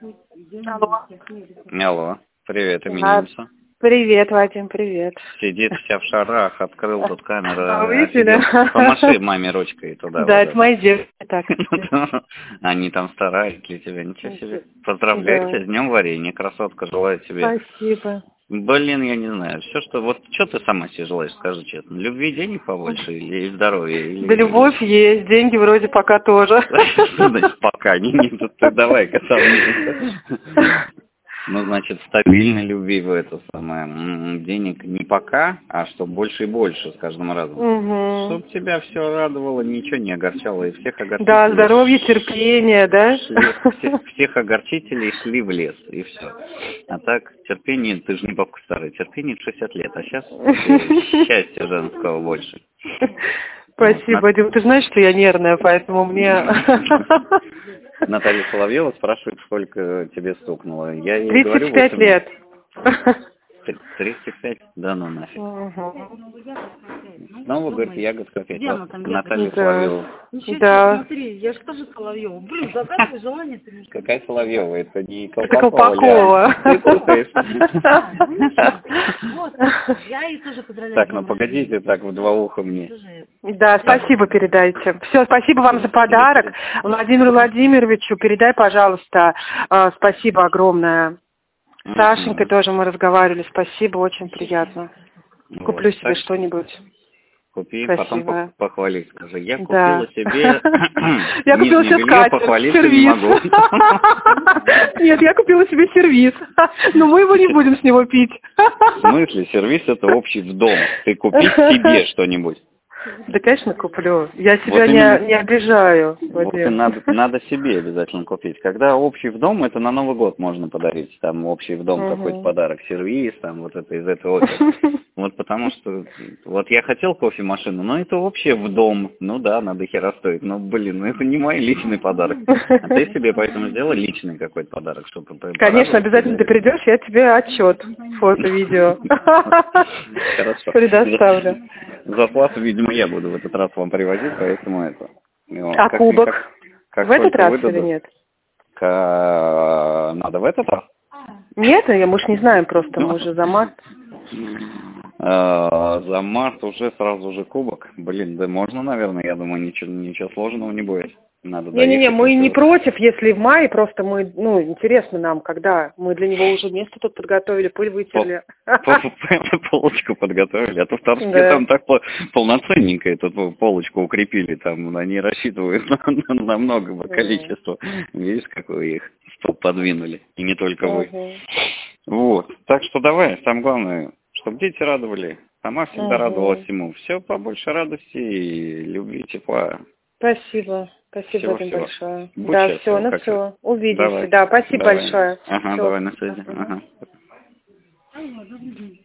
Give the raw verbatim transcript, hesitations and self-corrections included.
Алло. Алло, привет, А, именинница. Привет, Вадим, привет. Сидит вся в шарах, открыл тут камеру. А, видели? офигел. Помаши маме ручкой туда. Да, вот это это. мои девочки так. Они там старались для тебя, ничего себе. Поздравляю Да. тебя с днем варенья, красотка, желаю тебе. Спасибо. Блин, я не знаю, все, что... Вот что ты сама себе желаешь, скажи честно? Любви, денег побольше или здоровья? Или... Да любовь есть, деньги вроде пока тоже. Что значит пока? Не, не, тут ты давай-ка сам. Ну, значит, стабильной любви в это самое. Денег не пока, а что больше и больше с каждым разом. Угу. Чтоб тебя все радовало, ничего не огорчало, и всех огорчителей... Да, здоровье, терпение, да? Шли, всех, всех огорчителей шли в лес, и все. А так, терпение, ты же не бабка старая, терпение шестьдесят лет, а сейчас счастья женского больше. Спасибо, Вадим. Ты знаешь, что я нервная, поэтому мне... Наталья Соловьева спрашивает, сколько тебе стукнуло. Я ей тридцать говорю, пять лет. тридцать пять? Да ну нафиг. Угу. Снова, говорит, ягодка опять. Где она там, Наталья Да. Соловьева. Ничего, Да. смотри, я же тоже Соловьева. Блин, загадывай желание ты мне. Какая Соловьева? Это не Это Колпакова. Колпакова. Ты путаешь. Вот, я ей тоже поздравляю. Так, ну погодите, так в два уха мне. Да, спасибо передайте. Все, спасибо вам за подарок. Владимиру Владимировичу передай, пожалуйста, э, спасибо огромное. С Сашенькой тоже мы разговаривали. Спасибо, очень приятно. Куплю Вот, себе так что-нибудь. Купи, Спасибо. потом пох- похвались. Скажи, я купила Да. себе Я купила нижнее себе белье, скатерть, похвалиться не сервиз. могу. Нет, я купила себе сервиз. Но мы его не будем с него пить. В смысле? Сервис это общий в дом. Ты купи себе что-нибудь. Да, конечно, куплю. Я себя Вот не, именно. не обижаю. Вот и Вадим. надо, надо себе обязательно купить. Когда общий в дом, это на Новый год можно подарить. Там общий в дом Мгм. какой-то подарок, сервиз, там вот это из этого опера. Вот потому что, вот я хотел кофемашину, но это общее в дом. Ну да, надо хера стоит. Но, блин, ну это не мой личный подарок. А ты себе поэтому сделай личный какой-то подарок, чтобы... Конечно, обязательно ты придешь, я тебе отчет, фото, видео. Хорошо. Предоставлю. Зарплату, видимо, я буду в этот раз вам привозить, поэтому это... Ну, А как- кубок? как- как В этот только раз выдадут, или нет? к- Надо в этот раз? Нет, мы ж не знаем просто, мы уже за март. Э, За март уже сразу же кубок. Блин, да можно, наверное, я думаю, ничего, ничего сложного не будет. Надо Не-не-не, доехать мы и не всё. против, если в мае, просто мы, ну, интересно нам, когда. Мы для него уже место тут подготовили, пыль вытерли. Полочку подготовили, а то Торжке Да. там так по- полноценненько эту полочку укрепили, там они рассчитывают на, на много количества. Видишь, как вы их стол подвинули, и не только вы. Мгм. Вот, так что давай, самое главное, чтобы дети радовали, сама всегда Мгм. радовалась ему. Все побольше радости и любви, тепла. Спасибо. Спасибо, Всего, Вадим, всего. большое. Будь Да, счастлива, все, ну как все. раз. Увидимся. Давай. Да, спасибо Давай. большое. Ага, Всё. давай на связи. Ага. Ага.